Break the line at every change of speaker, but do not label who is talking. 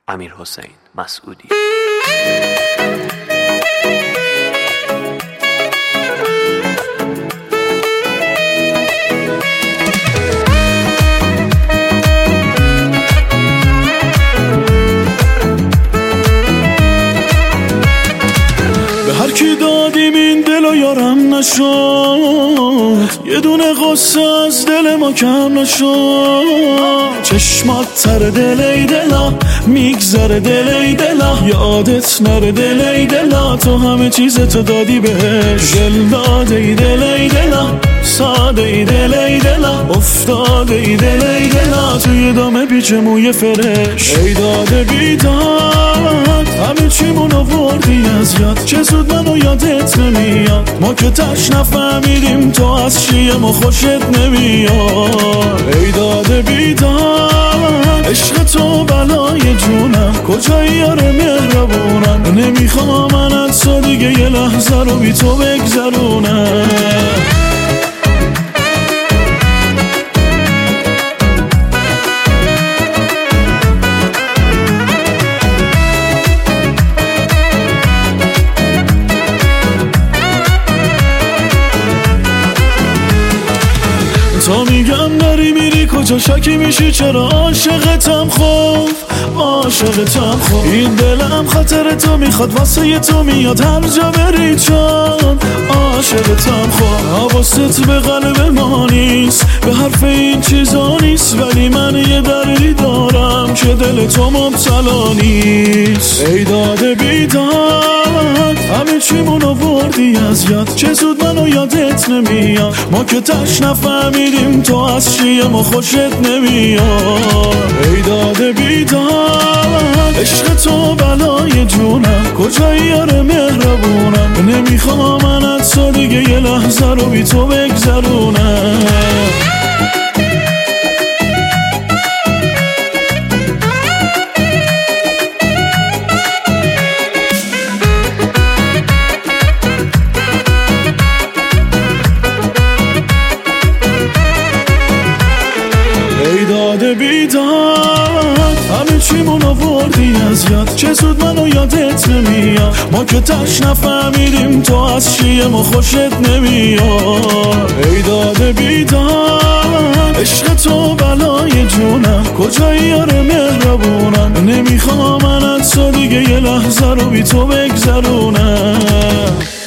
امیرحسین مسعودی.
هر کی دادیم این دلو یارم نشد، یه دونه غصه از دل ما کم نشد. چشمات تر دل ای دلا، میگذره دل ای دلا، یادت نره دل ای دلا، تو همه چیزتو دادی بهش. دل داده ای دل ای دلا، ساده ای دل ای دلا، افتاده ای دل ای دلا، توی دام پیچ موی فرش. ای داده بیداد همه چیمون آوردی از یاد، چه زود منو یادت نمیاد. ما که تش نفهمیدیم تو از چیه ما خوشت نمیاد. ای داده بیداد عشق تو بلای جونم، کجایی یاره مهربونم، نمیخوام من از تو دیگه یه لحظه رو بی تو بگذرونم. تا میگم داری میری کجا شکی میشی، چرا عاشقتم خوب عاشقتم خوب. این دلم خاطر تو میخواد، واسه تو میاد هر جا بری، چون عاشقتم خوب. حواست به قلب ما نیست، به حرف این چیزا نیست، ولی من یه دردی دارم که دل تو مبتلا نیست. ای داده بیداد همه چیمون آوردی از یاد، چه زود منو یادت نمیاد. ما که تش نفهمیدیم تو از چیه ما خوشت نمیاد. ای داده بیداد عشق تو بلای جونم، کجایی یاره مهربونم، نمیخوام من از تو دیگه یه لحظه رو بی تو بگذرونم. ای داده بیداد همه چیمون آوردی از یاد، چه زود منو یادت نمیاد. ما که تش نفهمیدیم تو از چیه ما خوشت نمیاد. ای داده بیداد عشق تو بلای جونم، کجایی یاره مهربونم، نمیخوام من از تو دیگه یه لحظه رو بی تو بگذرونم.